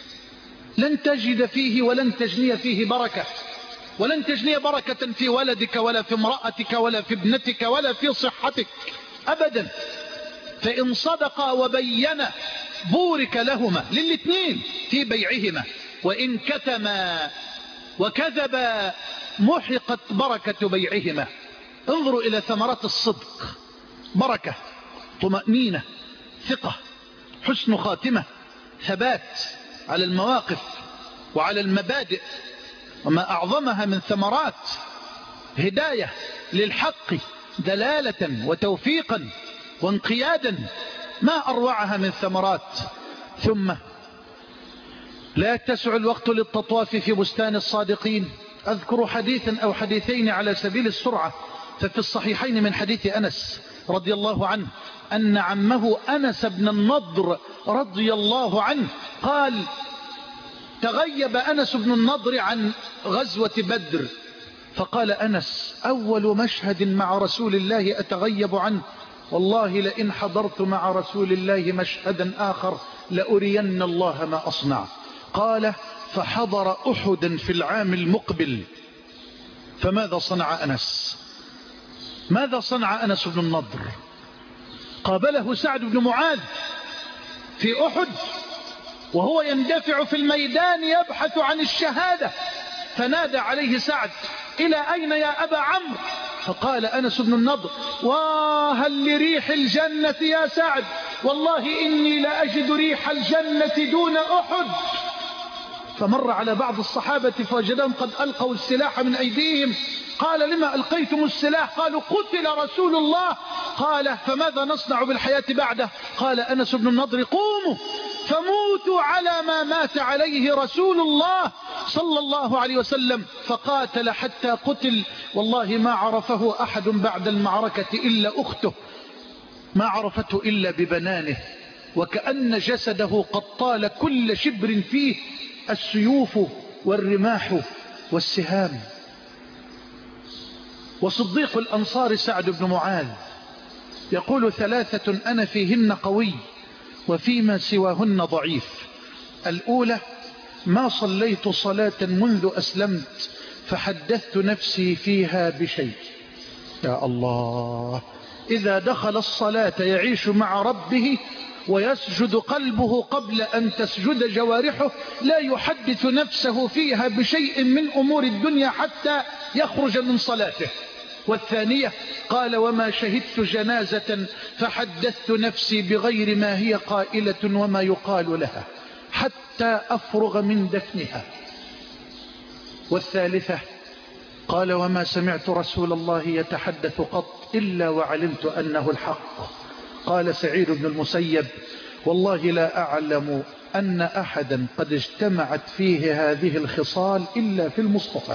لن تجد فيه ولن تجني فيه بركة، ولن تجني بركة في ولدك ولا في امرأتك ولا في ابنتك ولا في صحتك أبدا. فإن صدقا وبينا بورك لهما للاثنين في بيعهما، وإن كتما وكذبا محقت بركة بيعهما. انظروا إلى ثمرات الصدق: بركة، طمأنينة، ثقة، حسن خاتمة، ثبات على المواقف وعلى المبادئ. وما أعظمها من ثمرات: هداية للحق، دلالة وتوفيقا وانقيادا. ما أروعها من ثمرات. ثم لا يتسع الوقت للتطواف في بستان الصادقين. أذكر حديثا أو حديثين على سبيل السرعة. ففي الصحيحين من حديث أنس رضي الله عنه أن عمه أنس بن النضر رضي الله عنه قال: تغيب أنس بن النضر عن غزوة بدر، فقال أنس: أول مشهد مع رسول الله أتغيب عنه، والله لئن حضرت مع رسول الله مشهدا آخر لأرين الله ما أصنع. قال: فحضر أحدا في العام المقبل. فماذا صنع أنس؟ ماذا صنع أنس بن النضر؟ قابله سعد بن معاذ في أحد وهو يندفع في الميدان يبحث عن الشهادة، فنادى عليه سعد: إلى أين يا أبا عمرو؟ فقال أنس بن النضر: وهل لريح الجنة يا سعد، والله إني لأجد ريح الجنة دون أحد. فمر على بعض الصحابة فوجدهم قد ألقوا السلاح من أيديهم. قال: لما ألقيتم السلاح؟ قالوا: قتل رسول الله. قال: فماذا نصنع بالحياة بعده؟ قال أنس بن النضر: قوموا فموتوا على ما مات عليه رسول الله صلى الله عليه وسلم. فقاتل حتى قتل، والله ما عرفه أحد بعد المعركة إلا أخته، ما عرفته إلا ببنانه، وكأن جسده قد طال كل شبر فيه السيوف والرماح والسهام. وصديق الأنصار سعد بن معاذ يقول: ثلاثة أنا فيهن قوي وفيما سواهن ضعيف. الأولى: ما صليت صلاة منذ أسلمت فحدثت نفسي فيها بشيء. يا الله، إذا دخل الصلاة يعيش مع ربه ويسجد قلبه قبل أن تسجد جوارحه، لا يحدث نفسه فيها بشيء من أمور الدنيا حتى يخرج من صلاته. والثانية: قال: وما شهدت جنازة فحدثت نفسي بغير ما هي قائلة وما يقال لها حتى أفرغ من دفنها. والثالثة: قال: وما سمعت رسول الله يتحدث قط إلا وعلمت أنه الحق. قال سعيد بن المسيب: والله لا أعلم أن أحدا قد اجتمعت فيه هذه الخصال إلا في المصطفى.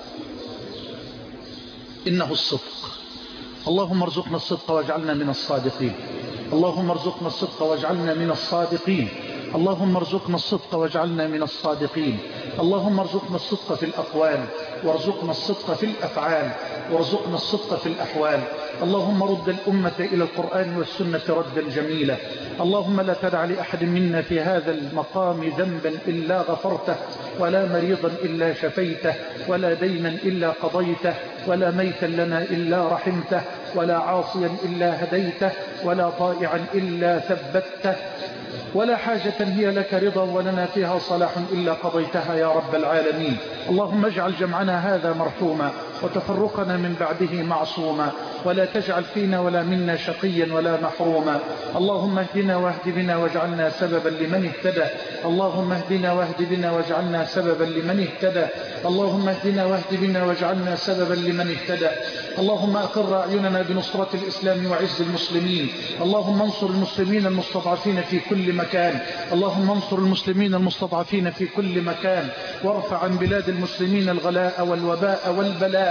إنه الصدق. اللهم ارزقنا الصدق واجعلنا من الصادقين. اللهم ارزقنا الصدق واجعلنا من الصادقين. اللهم ارزقنا الصدق واجعلنا من الصادقين. اللهم ارزقنا الصدق في الأقوال، وارزقنا الصدق في الأفعال، وارزقنا الصدق في الأحوال. اللهم رد الأمة إلى القرآن والسنة ردا جميلا. اللهم لا تدع لأحد منا في هذا المقام ذنبا إلا غفرته، ولا مريضا إلا شفيته، ولا دينا إلا قضيته، ولا ميتا لنا إلا رحمته، ولا عاصيا إلا هديته، ولا طائعا إلا ثبته، ولا حاجة هي لك رضا ولنا فيها صلاح إلا قضيتها يا رب العالمين. اللهم اجعل جمعنا هذا مرحوما وتفرقنا من بعده معصوما، ولا تجعل فينا ولا منا شقيا ولا محروما. اللهم اهدنا واهد بنا واجعلنا سببا لمن اهتدى. اللهم اهدنا واهد بنا واجعلنا سببا لمن اهتدى. اللهم اهدنا واهد بنا واجعلنا سببا لمن اهتدى. اللهم أقر أعيننا بنصرة الإسلام وعز المسلمين. اللهم انصر المسلمين المستضعفين في كل مكان. اللهم انصر المسلمين المستضعفين في كل مكان، وارفع عن بلاد المسلمين الغلاء والوباء والبلاء.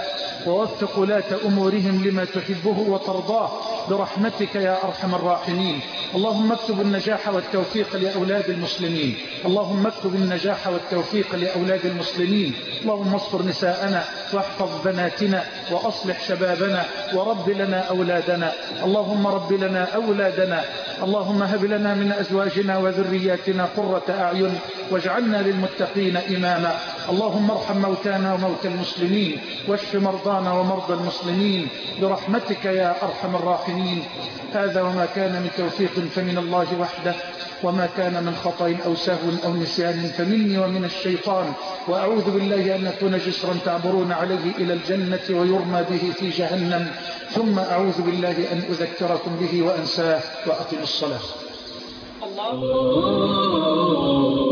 الأعداء ووفق ولاة أمورهم لما تحبه وترضاه برحمتك يا أرحم الراحمين. اللهم اكتب النجاح والتوفيق لأولاد المسلمين، اللهم اكتب النجاح والتوفيق لأولاد المسلمين. اللهم اصبر نساءنا واحفظ بناتنا وأصلح شبابنا ورب لنا أولادنا. اللهم رب لنا أولادنا. اللهم هب لنا من أزواجنا وذرياتنا قرة أعين واجعلنا للمتقين إماما. اللهم ارحم موتانا وموتى المسلمين واشف مرضانا ومرضى المسلمين برحمتك يا أرحم الراحمين. هذا وما كان من توفيق فمن الله وحده، وما كان من خطأ أو سهو أو نسيان فمني ومن الشيطان، وأعوذ بالله أن أكون جسرا تعبرون عليه إلى الجنة ويرمى به في جهنم، ثم أعوذ بالله أن أذكركم به وأنساه. وأقم الصلاة. الله